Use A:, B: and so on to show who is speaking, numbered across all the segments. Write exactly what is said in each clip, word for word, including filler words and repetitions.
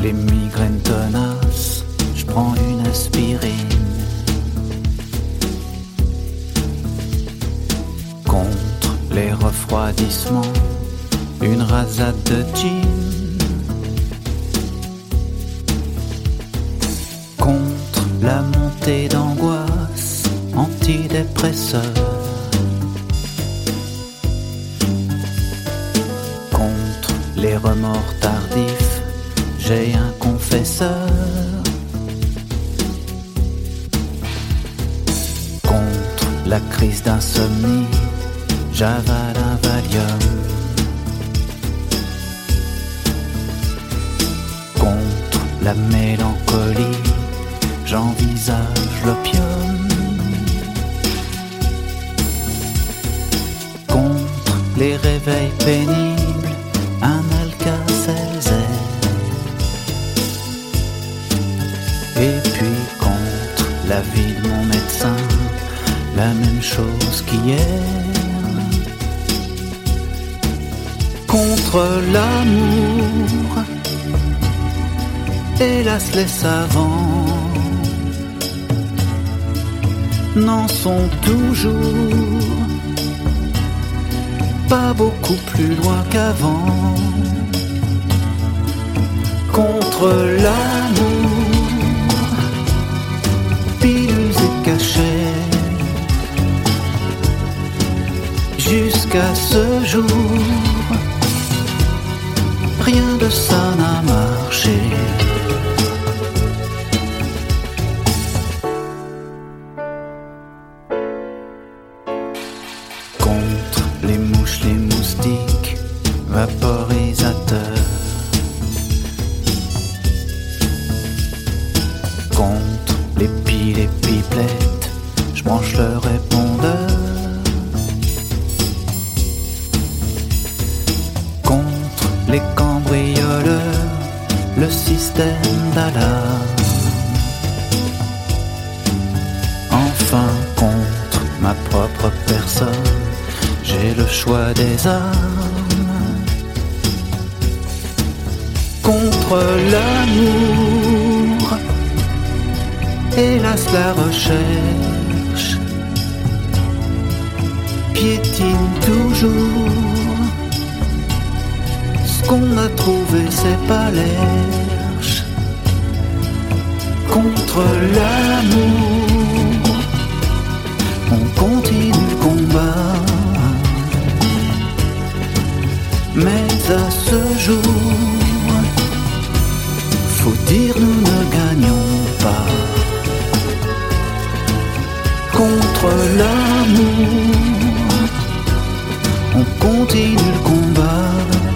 A: les migraines tenaces, je prends une aspirine. Contre les refroidissements, une rasade de gin. Contre la montée d'angoisse, antidépresseur. Contre les remords tardifs, j'ai un confesseur. Contre la crise d'insomnie, j'avale un Valium. Contre la mélancolie, j'envisage l'opium. Contre les réveils pénibles, un Alka-Seltzer. Et puis contre la vie de mon médecin, la même chose qu'hier. Contre l'amour, hélas les savants n'en sont toujours pas beaucoup plus loin qu'avant. Contre l'amour, pilules et cachets, jusqu'à ce jour, rien de ça n'a marché. Contre les mouches, les moustiques, vaporisateurs. Contre les piles et pipelettes, je branche le répondeur. Contre les cambrioleurs, le système d'alarme. Enfin contre ma propre personne, j'ai le choix des armes. Contre l'amour, hélas la recherche piétine toujours. Ce qu'on a trouvé c'est pas l'herche. Contre l'amour, on continue le combat. Mais à ce jour, faut dire nous ne gagnons pas. Contre l'amour, on continue le combat.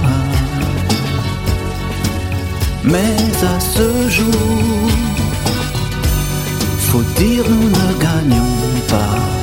A: Mais à ce jour, faut dire nous ne gagnons pas.